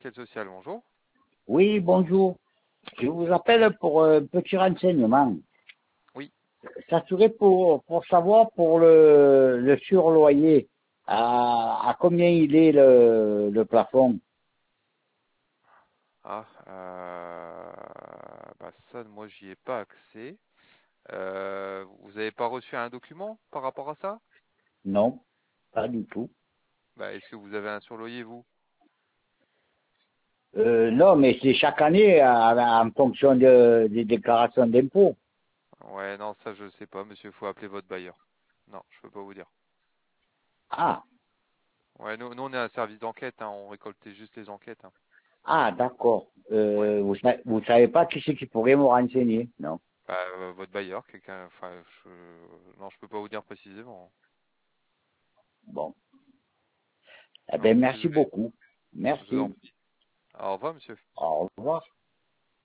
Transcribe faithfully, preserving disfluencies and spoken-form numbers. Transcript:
Enquête sociale, bonjour. Oui, bonjour. Je vous appelle pour un petit renseignement. Oui. Ça serait pour, pour savoir pour le, le surloyer, à, à combien il est le, le plafond. Ah, euh, bah ça, moi, j'y ai pas accès. Euh, vous n'avez pas reçu un document par rapport à ça? Non, pas du tout. Bah, est-ce que vous avez un surloyer, vous? Euh, non, mais c'est chaque année à- en fonction de, des déclarations d'impôts. Ouais, non, ça, je sais pas, monsieur. Faut appeler votre bailleur. Non, je peux pas vous dire. Ah, Ouais, nous, nous on est un service d'enquête, hein, on récoltait juste les enquêtes, hein. ah, d'accord. Ouais. Euh, vous, sa- vous savez pas qui c'est qui pourrait me renseigner, non? Bah, euh, votre bailleur, quelqu'un. Enfin, je... non, je peux pas vous dire précisément. Bon. Eh Non, bien, je suis merci désolé. beaucoup. Je vous en Merci. prie. Au revoir, monsieur. Au revoir.